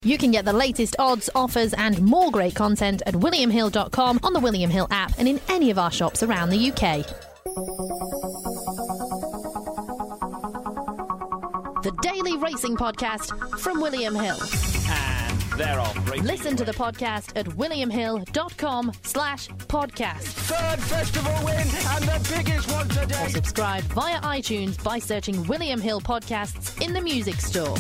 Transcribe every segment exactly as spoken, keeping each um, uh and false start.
You can get the latest odds, offers and more great content at william hill dot com, on the William Hill app and in any of our shops around the U K. The Daily Racing Podcast from William Hill. And they're off. Listen to the podcast at william hill dot com slash podcast. Third festival win and the biggest one today. Or subscribe via iTunes by searching William Hill Podcasts in the music store.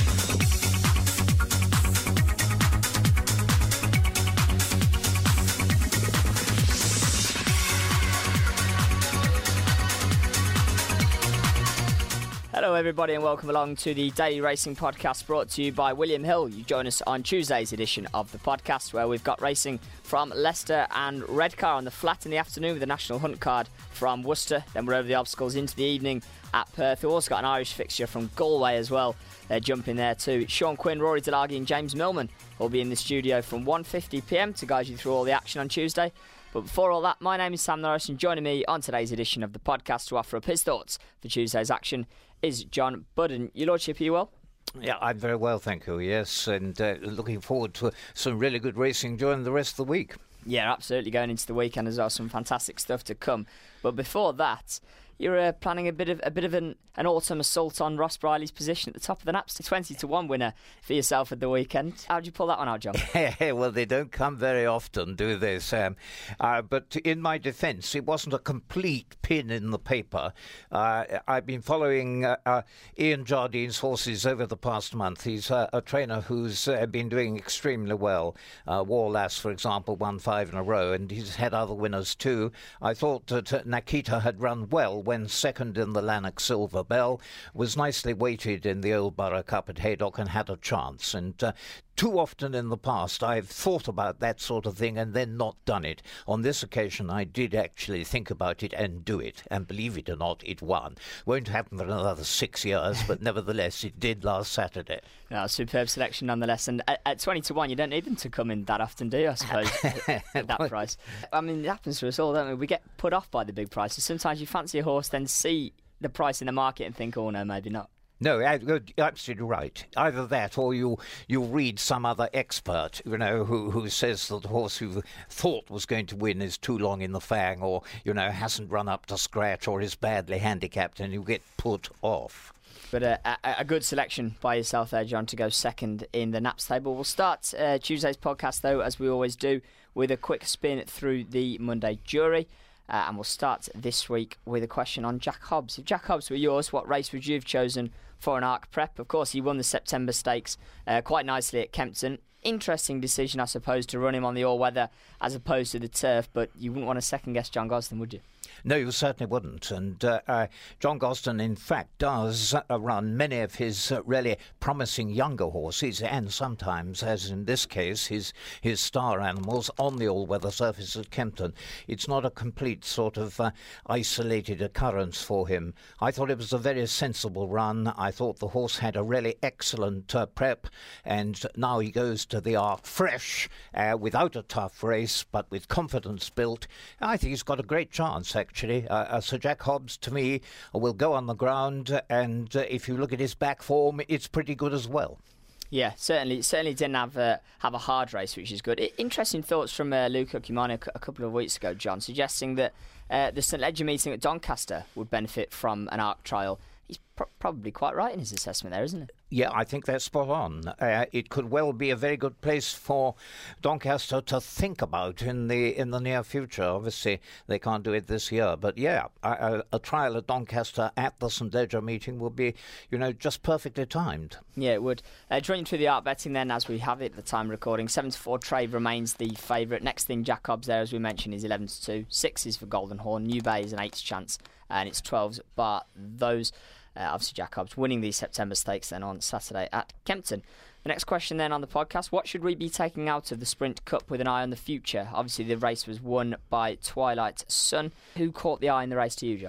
Hello everybody and welcome along to the Daily Racing Podcast brought to you by William Hill. You join us on Tuesday's edition of the podcast where we've got racing from Leicester and Redcar on the flat in the afternoon with the National Hunt card from Worcester. Then we're over the obstacles into the evening at Perth. We've also got an Irish fixture from Galway as well. They're jumping there too. Sean Quinn, Rory Delagi and James Millman will be in the studio from one fifty p m to guide you through all the action on Tuesday. But before all that, my name is Sam Norris and joining me on today's edition of the podcast to offer up his thoughts for Tuesday's action is John Budden. Your Lordship, are you well? Yeah, I'm very well, thank you, yes, and uh, looking forward to some really good racing during the rest of the week. Yeah, absolutely, going into the weekend as well, some fantastic stuff to come. But before that, you're uh, planning a bit of a bit of an, an autumn assault on Ross Briley's position at the top of the Naps, twenty to one winner for yourself at the weekend. How'd you pull that one out, John? Well, they don't come very often, do they, Sam? Uh, but in my defence, it wasn't a complete pin in the paper. Uh, I've been following uh, uh, Ian Jardine's horses over the past month. He's uh, a trainer who's uh, been doing extremely well. Uh, Warlass, for example, won five in a row, and he's had other winners too. I thought that uh, Nakita had run well when second in the Lanark Silver Bell, was nicely weighted in the Old Borough Cup at Haydock and had a chance. And uh, too often in the past I've thought about that sort of thing and then not done it. On this occasion I did actually think about it and do it, and believe it or not, it won. Won't happen for another six years, but nevertheless it did last Saturday. No, superb selection nonetheless, and at, at twenty to one you don't need them to come in that often, do you, I suppose, at that price. I mean, it happens to us all, don't we? We get put off by the big prices. Sometimes you fancy a horse, then see the price in the market and think, oh no, maybe not. No, you're absolutely right. Either that or you you read some other expert, you know, who, who says that the horse you thought was going to win is too long in the fang, or, you know, hasn't run up to scratch or is badly handicapped, and you get put off. But uh, a, a good selection by yourself there, John, to go second in the Naps table. We'll start uh, Tuesday's podcast, though, as we always do, with a quick spin through the Monday jury. Uh, and we'll start this week with a question on Jack Hobbs. If Jack Hobbs were yours, what race would you have chosen for an Arc Prep? Of course, he won the September Stakes uh, quite nicely at Kempton. Interesting decision, I suppose, to run him on the all-weather as opposed to the turf, but you wouldn't want to second-guess John Gosden, would you? No, you certainly wouldn't. And uh, uh, John Gosden, in fact, does uh, run many of his uh, really promising younger horses, and sometimes, as in this case, his his star animals on the all-weather surface at Kempton. It's not a complete sort of uh, isolated occurrence for him. I thought it was a very sensible run. I thought the horse had a really excellent uh, prep, and now he goes to the Arc fresh, uh, without a tough race, but with confidence built. I think he's got a great chance, actually. Actually, uh, uh, Sir Jack Hobbs, to me, will go on the ground, and uh, if you look at his back form, it's pretty good as well. Yeah, certainly certainly didn't have a, have a hard race, which is good. I, interesting thoughts from uh, Luca Cumano a couple of weeks ago, John, suggesting that uh, the St Leger meeting at Doncaster would benefit from an Arc trial. He's pr- probably quite right in his assessment there, isn't it? Yeah, I think that's spot on. Uh, it could well be a very good place for Doncaster to think about in the in the near future. Obviously, they can't do it this year, but yeah, a, a trial at Doncaster at the St Leger meeting would be, you know, just perfectly timed. Yeah, it would. Uh, drawing through the Arc betting then, as we have it at the time of recording, seven to four Trade remains the favourite. Next thing, Jack Hobbs there, as we mentioned, is eleven to two. Six is for Golden Horn. New Bay is an eight chance, and it's twelves, but those. Uh, obviously, Jack Hobbs winning the September Stakes then on Saturday at Kempton. The next question then on the podcast, what should we be taking out of the Sprint Cup with an eye on the future? Obviously, the race was won by Twilight Sun. Who caught the eye in the race to you, John?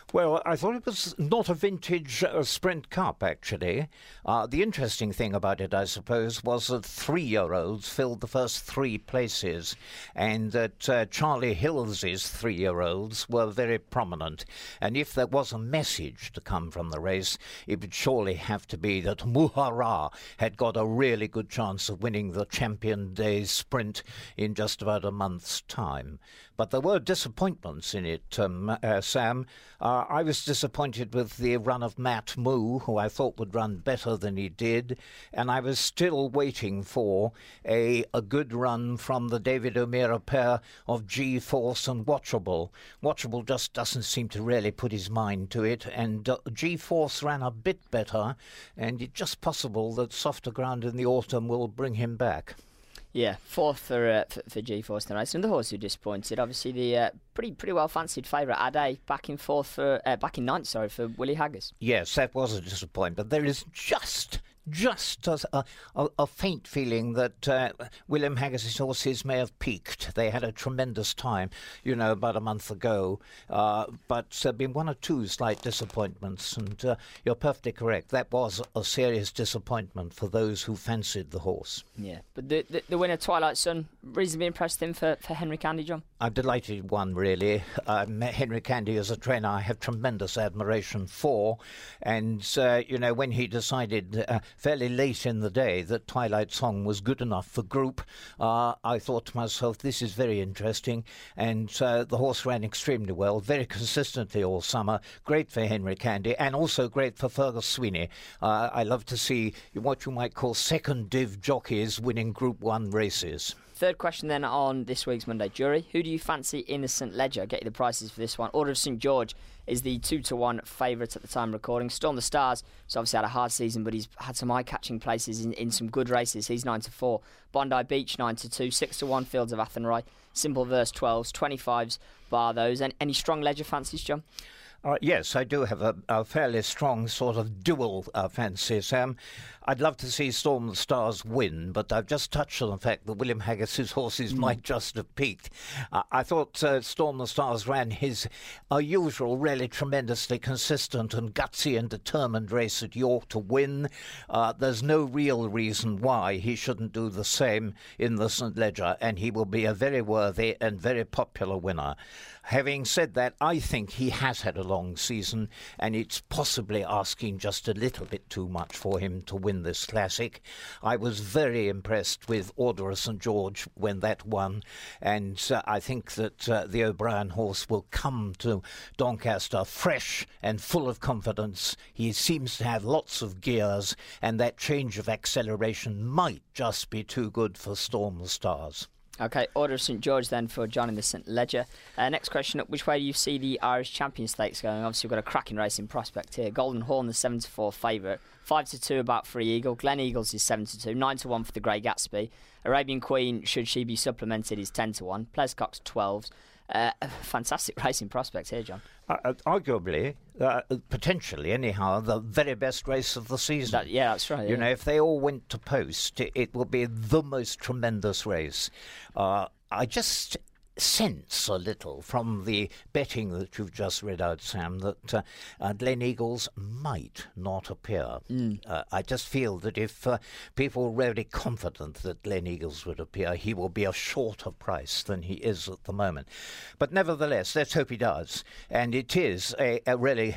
Well, I thought it was not a vintage uh, Sprint Cup, actually. Uh, the interesting thing about it, I suppose, was that three-year-olds filled the first three places, and that uh, Charlie Hills's three-year-olds were very prominent. And if there was a message to come from the race, it would surely have to be that Muhara had got a really good chance of winning the Champion Day Sprint in just about a month's time. But there were disappointments in it, um, uh, Sam. Uh, I was disappointed with the run of Matt Moo, who I thought would run better than he did, and I was still waiting for a, a good run from the David O'Meara pair of G-Force and Watchable. Watchable just doesn't seem to really put his mind to it, and uh, G-Force ran a bit better, and it's just possible that softer ground in the autumn will bring him back. Yeah, fourth for uh, for, for G-Force tonight. Another horse who disappointed. Obviously, the uh, pretty pretty well fancied favourite Ade back in fourth for uh, back in ninth. Sorry for Willie Haggis. Yes, that was a disappointment. There is just. Just a, a, a faint feeling that uh, William Haggis's horses may have peaked. They had a tremendous time, you know, about a month ago. Uh, but there have been one or two slight disappointments, and uh, you're perfectly correct. That was a serious disappointment for those who fancied the horse. Yeah, but the the, the winner, Twilight Sun, reasonably impressed him for, for Henry Candy, John? I'm delighted he won, really. Um, Henry Candy, as a trainer, I have tremendous admiration for. And, uh, you know, when he decided uh, fairly late in the day that Twilight Song was good enough for group, uh, I thought to myself, this is very interesting. And uh, the horse ran extremely well, very consistently all summer. Great for Henry Candy, and also great for Fergus Sweeney. Uh, I love to see what you might call second div jockeys winning Group One races. Third question then on this week's Monday Jury. Who do you fancy in the St Ledger? Get you the prices for this one. Order of St George is the two to one favourite at the time of recording. Storm the Stars has obviously had a hard season, but he's had some eye-catching places in, in some good races. He's nine to four. Bondi Beach nine to two. six to one Fields of Athenry. Simple Verse twelves. twenty-fives bar those. And any strong Ledger fancies, John? Uh, yes, I do have a, a fairly strong sort of dual uh, fancy, Sam. I'd love to see Storm the Stars win, but I've just touched on the fact that William Haggis's horses mm. might just have peaked. Uh, I thought uh, Storm the Stars ran his uh, usual, really tremendously consistent and gutsy and determined race at York to win. Uh, there's no real reason why he shouldn't do the same in the St Ledger, and he will be a very worthy and very popular winner. Having said that, I think he has had a long season, and it's possibly asking just a little bit too much for him to win this classic. I was very impressed with Order of St George when that won, and uh, I think that uh, the O'Brien horse will come to Doncaster fresh and full of confidence. He seems to have lots of gears, and that change of acceleration might just be too good for Storm the Stars. OK, Order of St George then for John in the St Ledger. Uh, next question, which way do you see the Irish Champion Stakes going? Obviously, we've got a cracking racing prospect here. Golden Horn, the seven to four favourite. five to two about Free Eagle. Glen Eagles is seven to two. nine to one for the Grey Gatsby. Arabian Queen, should she be supplemented, is ten to one. Plescock's twelves. Uh, a fantastic racing prospect here, John. Uh, arguably, uh, potentially, anyhow, the very best race of the season. That, yeah, that's right. You yeah. know, if they all went to post, it, it would be the most tremendous race. Uh, I just sense a little from the betting that you've just read out, Sam, that uh, uh, Glen Eagles might not appear. Mm. Uh, I just feel that if uh, people were really confident that Glen Eagles would appear, he will be a shorter price than he is at the moment. But nevertheless, let's hope he does. And it is a, a really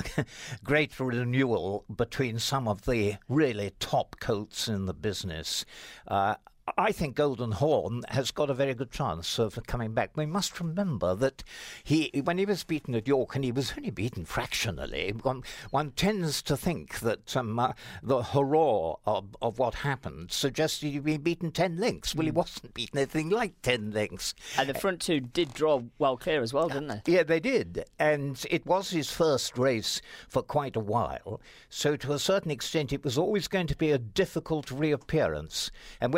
great renewal between some of the really top colts in the business. Uh, I think Golden Horn has got a very good chance of coming back. We must remember that he, when he was beaten at York, and he was only beaten fractionally, one, one tends to think that um, uh, the horror of, of what happened suggested he'd been beaten ten lengths. Well, he wasn't beaten anything like ten lengths. And the front two did draw well clear as well, didn't they? Yeah, they did. And it was his first race for quite a while. So to a certain extent, it was always going to be a difficult reappearance. And when the pace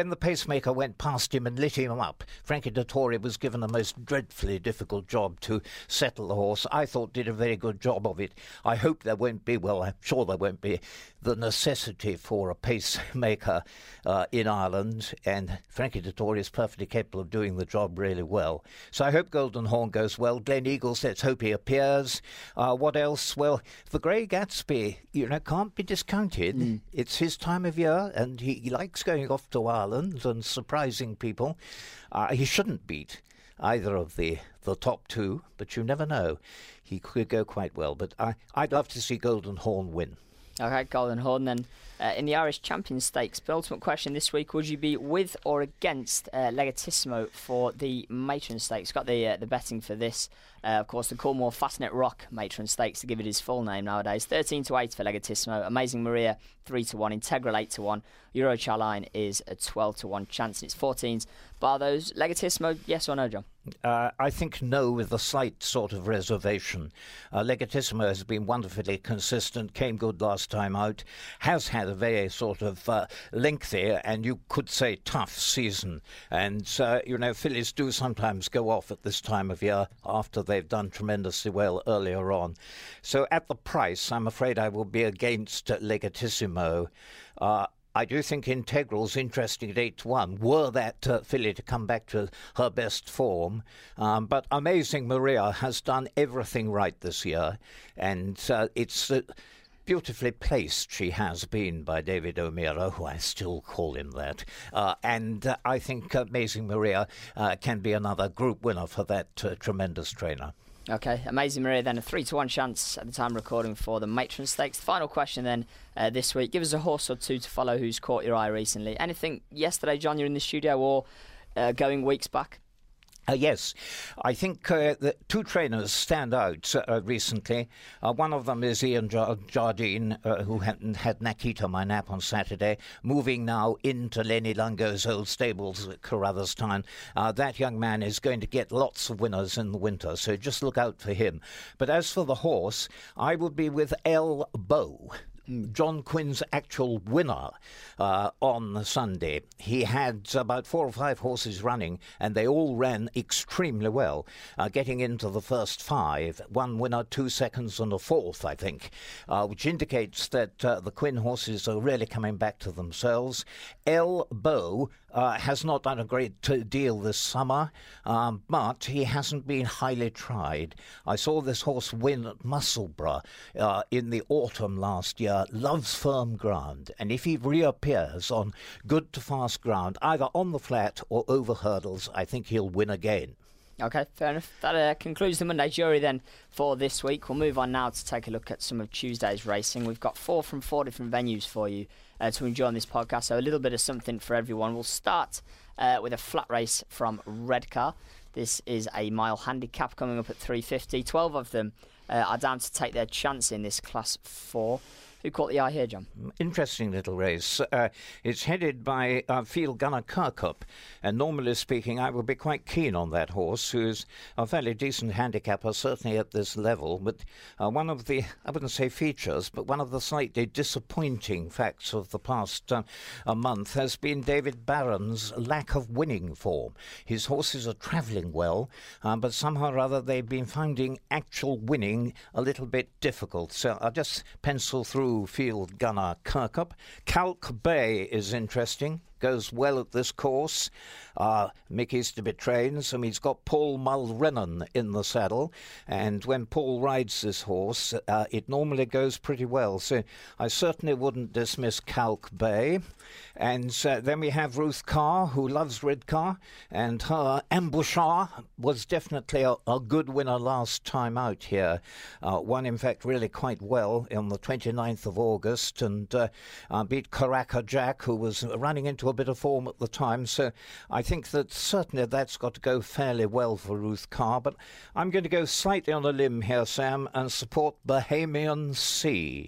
pacemaker went past him and lit him up. Frankie Dettori was given a most dreadfully difficult job to settle the horse. I thought did a very good job of it. I hope there won't be, well, I'm sure there won't be, the necessity for a pacemaker uh, in Ireland, and Frankie Dettori is perfectly capable of doing the job really well. So I hope Golden Horn goes well. Glen Eagles, let's hope he appears. Uh, what else? Well, the Grey Gatsby, you know, can't be discounted. Mm. It's his time of year, and he, he likes going off to Ireland and surprising people. Uh, he shouldn't beat either of the, the top two, but you never know. He could go quite well, but I, I'd love to see Golden Horn win. Okay, Golden Horn then. Uh, in the Irish Champion Stakes, penultimate question this week, would you be with or against uh, Legatissimo for the Matron Stakes? Got the uh, the betting for this. Uh, of course, the Coolmore Fastnet Rock Matron Stakes, to give it his full name nowadays. thirteen to eight for Legatissimo. Amazing Maria, three to one. Integral, eight to one. Euro Charline is a twelve to one chance, and it's fourteens. Bar those. Legatissimo, yes or no, John? Uh, I think no, with a slight sort of reservation. Uh, Legatissimo has been wonderfully consistent, came good last time out, has had a very sort of uh, lengthy and you could say tough season. And, uh, you know, fillies do sometimes go off at this time of year after they've done tremendously well earlier on. So at the price, I'm afraid I will be against uh, Legatissimo. Uh, I do think Integral's interesting at eight to one, were that uh, filly to come back to her best form. Um, but Amazing Maria has done everything right this year, and uh, it's uh, beautifully placed she has been by David O'Meara, who I still call him that. Uh, and uh, I think Amazing Maria uh, can be another group winner for that uh, tremendous trainer. Okay, Amazing Maria then, a three to one chance at the time recording for the Matron Stakes. The final question then uh, this week. Give us a horse or two to follow who's caught your eye recently. Anything yesterday, John, you're in the studio, or uh, going weeks back? Uh, yes, I think uh, the two trainers stand out uh, recently. Uh, one of them is Ian Jardine, uh, who had, had Nakita My Nap on Saturday, moving now into Lenny Lungo's old stables at Carruthers-Town. Uh, that young man is going to get lots of winners in the winter, so just look out for him. But as for the horse, I would be with El Bow, John Quinn's actual winner uh, on Sunday. He had about four or five horses running, and they all ran extremely well, uh, getting into the first five. One winner, two seconds, and a fourth, I think, uh, which indicates that uh, the Quinn horses are really coming back to themselves. El Bow uh, has not done a great deal this summer, um, but he hasn't been highly tried. I saw this horse win at Musselburgh uh, in the autumn last year. Loves firm ground, and if he reappears on good to fast ground, either on the flat or over hurdles, I think he'll win again. Okay, fair enough. That uh, concludes the Monday jury then for this week. We'll move on now to take a look at some of Tuesday's racing. We've got four from four different venues for you uh, to enjoy on this podcast, so a little bit of something for everyone. We'll start uh, with a flat race from Redcar. This is a mile handicap coming up at three fifty. twelve of them uh, are down to take their chance in this class four. Who caught the eye here, John? Interesting little race. Uh, it's headed by uh, Field Gunner Kirkup, and normally speaking, I would be quite keen on that horse, who's a fairly decent handicapper, certainly at this level. But uh, one of the, I wouldn't say features, but one of the slightly disappointing facts of the past uh, a month has been David Barron's lack of winning form. His horses are travelling well, uh, but somehow or other they've been finding actual winning a little bit difficult. So I'll just pencil through Field Gunner Kirkup. Calc Bay is interesting. Goes well at this course. Uh, Mick Easterby trains him. He's got Paul Mulrennan in the saddle, and when Paul rides this horse, uh, it normally goes pretty well. So I certainly wouldn't dismiss Calc Bay. And uh, then we have Ruth Carr, who loves Redcar, and her Embouchard was definitely a, a good winner last time out here. Uh, won, in fact, really quite well on the twenty-ninth of August, and uh, uh, beat Caracca Jack, who was running into a bit of form at the time. So I think that certainly that's got to go fairly well for Ruth Carr. But I'm going to go slightly on a limb here, Sam, and support Bahamian Sea.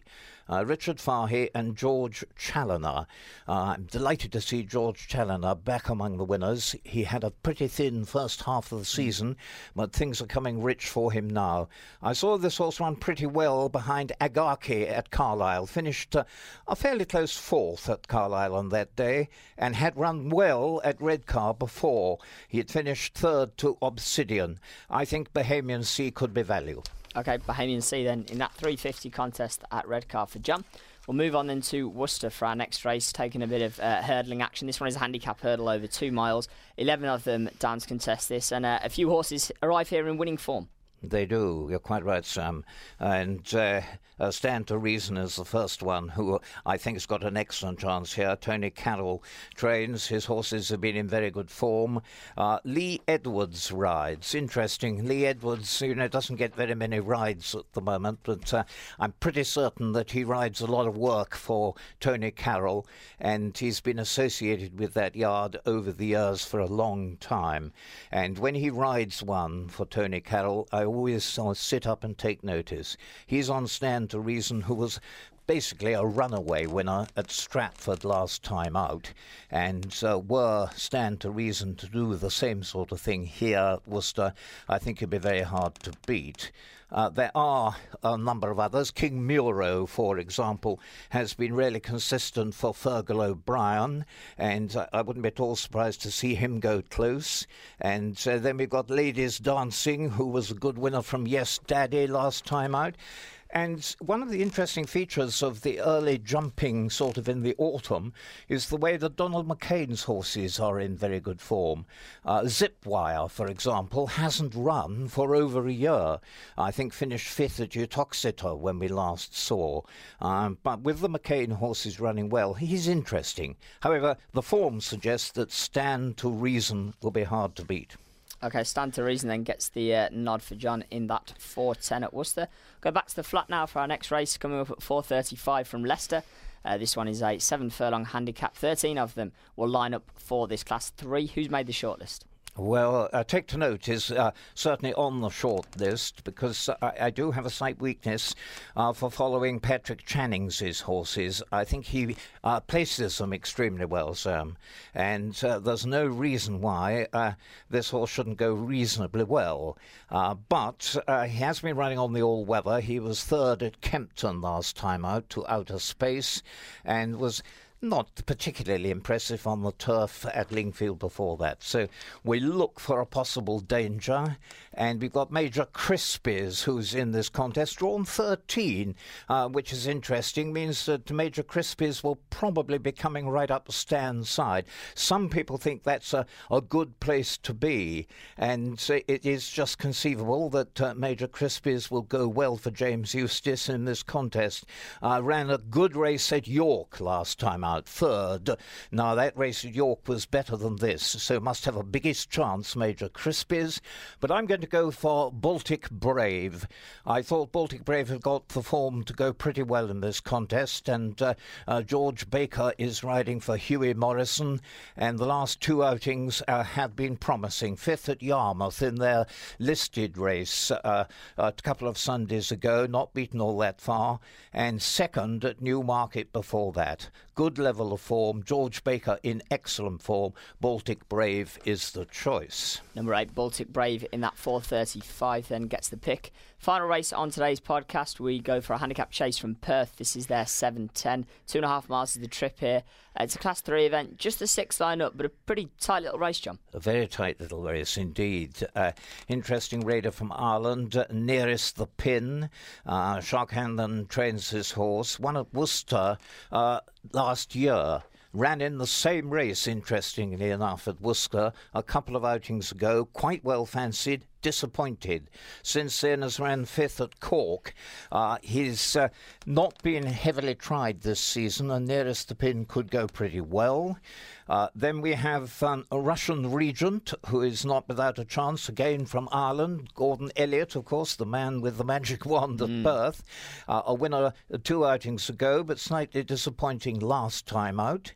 Uh, Richard Fahey and George Challoner. Uh, I'm delighted to see George Challoner back among the winners. He had a pretty thin first half of the season, but things are coming rich for him now. I saw this horse run pretty well behind Agaki at Carlisle. Finished uh, a fairly close fourth at Carlisle on that day, and had run well at Redcar before. He had finished third to Obsidian. I think Bahamian Sea could be value. OK, Bahamian Sea then in that three fifty contest at Redcar for John. We'll move on then to Worcester for our next race, taking a bit of uh, hurdling action. This one is a handicap hurdle over two miles. eleven of them down to contest this, and uh, a few horses arrive here in winning form. They do. You're quite right, Sam. And uh, uh, Stand to Reason is the first one, who I think has got an excellent chance here. Tony Carroll trains. His horses have been in very good form. Uh, Lee Edwards rides. Interesting. Lee Edwards, you know, doesn't get very many rides at the moment, but uh, I'm pretty certain that he rides a lot of work for Tony Carroll, and he's been associated with that yard over the years for a long time. And when he rides one for Tony Carroll, I always uh, sit up and take notice. He's on Stand to Reason, who was basically a runaway winner at Stratford last time out, and uh, were Stand to Reason to do the same sort of thing here at Worcester, I think it'd be very hard to beat. Uh, there are a number of others. King Muro, for example, has been really consistent for Fergal O'Brien, and uh, I wouldn't be at all surprised to see him go close. And uh, then we've got Ladies Dancing, who was a good winner from Yes Daddy last time out. And one of the interesting features of the early jumping sort of in the autumn is the way that Donald McCain's horses are in very good form. Uh, Zipwire, for example, hasn't run for over a year. I think finished fifth at Uttoxeter when we last saw. Um, but with the McCain horses running well, he's interesting. However, the form suggests that Stand to Reason will be hard to beat. OK, Stand to Reason then gets the uh, nod for John in that four ten at Worcester. Go back to the flat now for our next race, coming up at four thirty-five from Leicester. Uh, this one is a seven furlong handicap. thirteen of them will line up for this class three. Who's made the shortlist? Well, uh, Take to Note is uh, certainly on the short list, because uh, I, I do have a slight weakness uh, for following Patrick Channing's horses. I think he uh, places them extremely well, Sam, and uh, there's no reason why uh, this horse shouldn't go reasonably well. Uh, but uh, he has been running on the all-weather. He was third at Kempton last time out to Outer Space, and was not particularly impressive on the turf at Lingfield before that. So we look for a possible danger, and we've got Major Crispies, who's in this contest, drawn thirteen, uh, which is interesting, means that Major Crispies will probably be coming right up the stand side. Some people think that's a, a good place to be, and it is just conceivable that uh, Major Crispies will go well for James Eustace in this contest. Uh, ran a good race at York last time out, third. Now, that race at York was better than this, so must have a biggest chance, Major Crispies. But I'm going to go for Baltic Brave. I thought Baltic Brave had got the form to go pretty well in this contest, and uh, uh, George Baker is riding for Hughie Morrison, and the last two outings uh, have been promising. Fifth at Yarmouth in their listed race uh, a couple of Sundays ago, not beaten all that far, and second at Newmarket before that. Good level of form. George Baker in excellent form. Baltic Brave is the choice. Number eight, Baltic Brave in that four thirty-five then gets the pick. Final race on today's podcast, we go for a handicap chase from Perth. This is their seven ten. Two and a half miles is the trip here. Uh, it's a class three event, just a sixth line up, but a pretty tight little race, John. A very tight little race indeed. Uh, interesting raider from Ireland, uh, nearest the pin. Uh, Shark Hanlon trains his horse. Won at Worcester uh, last year. Ran in the same race, interestingly enough, at Worcester a couple of outings ago. Quite well fancied. Disappointed. Since then has ran fifth at Cork. Uh, he's uh, not been heavily tried this season, and nearest the pin could go pretty well. Uh, then we have um, a Russian Regent, who is not without a chance, again from Ireland. Gordon Elliott, of course, the man with the magic wand at mm. Perth. Uh, a winner two outings ago, but slightly disappointing last time out.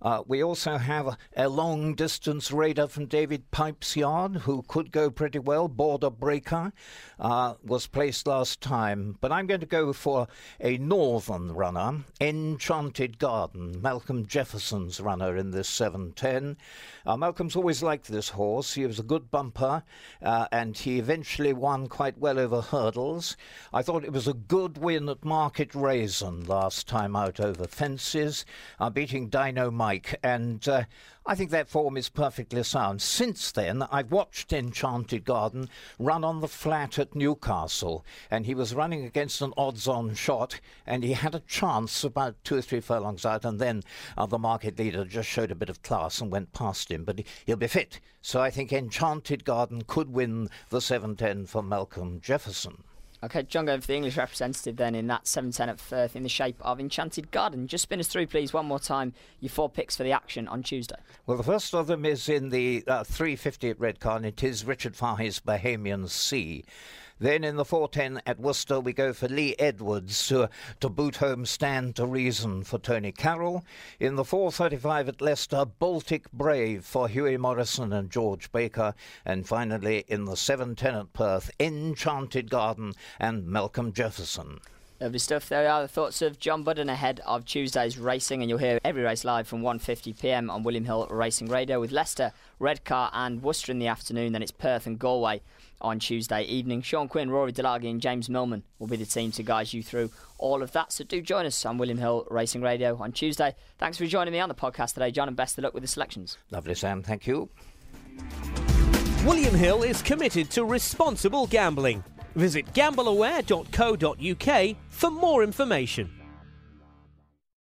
Uh, we also have a, a long-distance raider from David Pipe's yard who could go pretty well. Border Breaker uh, was placed last time. But I'm going to go for a northern runner, Enchanted Garden, Malcolm Jefferson's runner in this seven ten. Uh, Malcolm's always liked this horse. He was a good bumper, uh, and he eventually won quite well over hurdles. I thought it was a good win at Market Raisin last time out over fences, uh, beating Dino Mike, and uh, I think that form is perfectly sound. Since then, I've watched Enchanted Garden run on the flat at Newcastle, and he was running against an odds-on shot, and he had a chance about two or three furlongs out, and then uh, the market leader just showed a bit of class and went past him, but he, he'll be fit. So I think Enchanted Garden could win the seven ten for Malcolm Jefferson. OK, John, going for the English representative then in that seven ten at Firth in the shape of Enchanted Garden. Just spin us through, please, one more time, your four picks for the action on Tuesday. Well, the first of them is in the uh, three fifty at Redcar, and it is Richard Fahey's Bahamian Sea. Then in the four ten at Worcester, we go for Lee Edwards to, to boot home Stand to Reason for Tony Carroll. In the four thirty-five at Leicester, Baltic Brave for Huey Morrison and George Baker. And finally, in the seven ten at Perth, Enchanted Garden and Malcolm Jefferson. Lovely stuff. There are the thoughts of John Budden ahead of Tuesday's racing, and you'll hear every race live from one fifty p m on William Hill Racing Radio with Leicester, Redcar and Worcester in the afternoon. Then it's Perth and Galway on Tuesday evening. Sean Quinn, Rory Delagi and James Millman will be the team to guide you through all of that. So do join us on William Hill Racing Radio on Tuesday. Thanks for joining me on the podcast today, John, and best of luck with the selections. Lovely, Sam. Thank you. William Hill is committed to responsible gambling. Visit gamble aware dot co dot uk for more information.